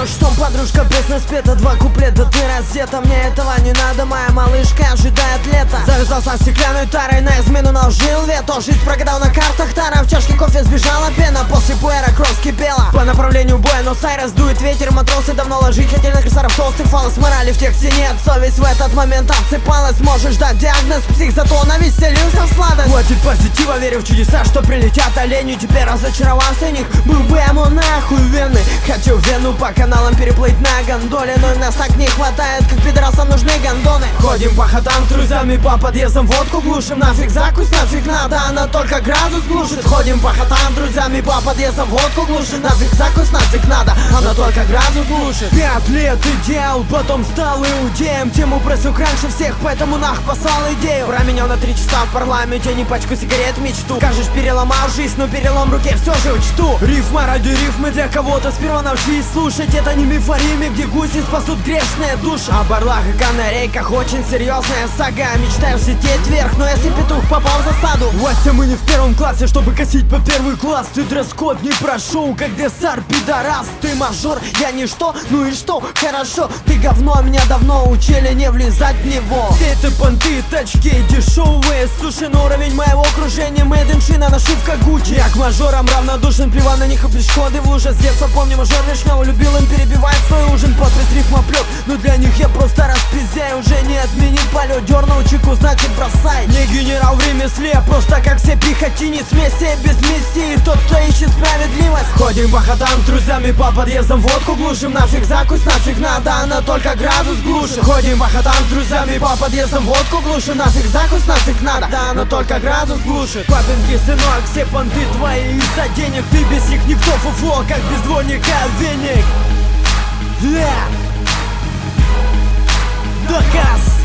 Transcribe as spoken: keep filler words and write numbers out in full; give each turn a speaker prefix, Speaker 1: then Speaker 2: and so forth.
Speaker 1: что, подружка, песня спета, два куплета, ты раздета. Мне этого не надо, моя малышка ожидает лета. Завязался стеклянной тарой, на измену наложил вето. Жизнь прогадал на картах тара, в чашке кофе сбежала пена. После пуэра кровь кипела. По направлению Буэнос-Айрес дует ветер, матросы давно ложить хотели на крысаров толстых фалос. Морали в тексте нет, совесть в этот момент отсыпалась. Можешь дать диагноз, псих, зато навеселился в сладость. Хватит позитива, верю в чудеса, что прилетят олени. Теперь разочаровался в них, был бы ему нахуй вены. Хочу в Вену по каналам переплыть на гондоле, но нас так не хватает, как пидорасам нужны гондоны. Ходим по хатам с друзьями, по подъездам водку глушим. Нафиг закусь, нафиг надо, она только градус глушит. Ходим по хатам с друзьями, по подъездам водку глушим. Нафиг закусь, нафиг надо, она только градус глушит. Пять лет идеал, потом стал иудеем. Тему просек раньше всех, поэтому нах послал идею. Променял на три часа в парламенте, не пачку сигарет мечту. Скажешь, переломал жизнь, но перелом в руке все же учту. Рифма ради рифмы для кого-то, сперва научись слушать. Это не миф о Риме, где гуси спасут грешные души. О барлах и канарейках очень серьезная сага. Мечтаю взлететь вверх, но если петух попал в засаду. Вася, мы не в первом классе, чтобы косить по первый класс. Ты дресс-код не прошел, как десар, пидорас. Ты мажор, я ничто, ну и что? Хорошо, ты говно, меня давно учили не влезать в него. Все это понты, тачки дешевые. Слушай, на уровень моего окружения made in China, нашивка Gucci. Я к мажорам равнодушен, плевал на них и пешеходы в луже. С детства помню, мажор Вишнёва любил им перебивать свой ужин. Подпись рифмоплёт, но для них я просто распиздяю. Уже не отменить полет, дернул чеку, значит бросай. Не генерал в ремесле, просто как все пехотинец. Мессия без миссии, тот, кто ищет справедливость. Ходим по хатам с друзьями, по подъездам водку глушим. Нафиг закусь, нафиг надо, она только градус глушит. Ходим по хатам с друзьями, по подъездам водку глушим. Нафиг закусь, нафиг надо, да она только градус глушит. Папинки, сынок, все понты твои из-за денег. Ты без них никто, фуфло, как без дворника веник. Yeah. Доказ.